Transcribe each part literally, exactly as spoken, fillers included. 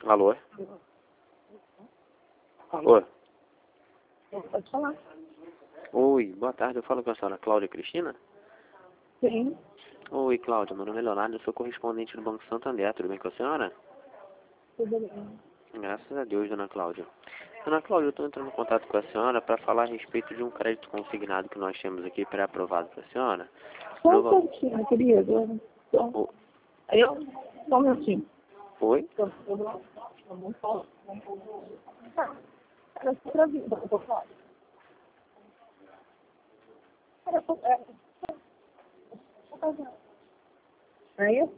Alô? Alô? Pode falar. Oi, boa tarde. Eu falo com a senhora Cláudia Cristina? Sim. Oi, Cláudia. Meu nome é Leonardo. Eu sou correspondente do Banco Santander. Tudo bem com a senhora? Tudo bem. Graças a Deus, dona Cláudia. Dona Cláudia, eu estou entrando em contato com a senhora para falar a respeito de um crédito consignado que nós temos aqui pré-aprovado para a senhora. Só No um val- pouquinho, querido. Só... O- Aí eu... Só um minutinho. Oi? Só- eu vou- eu vou falar. Tá. Era só pra vir. Eu vou falar. Era só... Era só... Aí?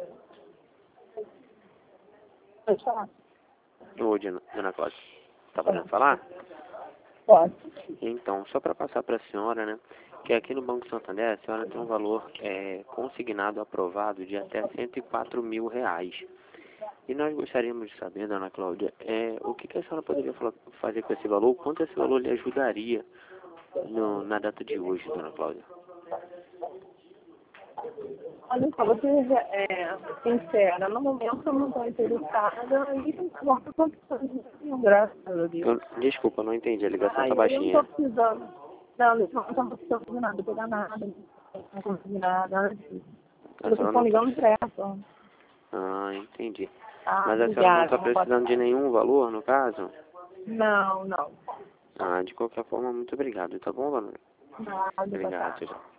Pode falar. Oi, dona dona Cláudia. Tá podendo falar? Pode. Então, só para passar para a senhora, né, que aqui no Banco Santander a senhora tem um valor é, consignado aprovado de até cento e quatro mil reais. E nós gostaríamos de saber, dona Cláudia, é, o que, que a senhora poderia fala- fazer com esse valor, quanto esse valor lhe ajudaria no- na data de hoje, dona Cláudia? Olha só, você é sincera. No momento eu não estou interessada e não importa quantos anos eu tenho, graças a Deus. Eu- desculpa, eu não entendi, a ligação Aí tá eu não estou baixinha. precisando. Não, eu não estou precisando de nada, pegar nada. Não consegui nada, nada disso. A Eu senhora estou não tá... ligando pra ela. Ah, entendi. Ah, Mas a senhora não obrigada. está Não pode precisando de falar. nenhum valor, no caso? Não, não. Ah, de qualquer forma, muito obrigado, tá bom, dona? Nada, boa Obrigado, tarde. tchau, tchau.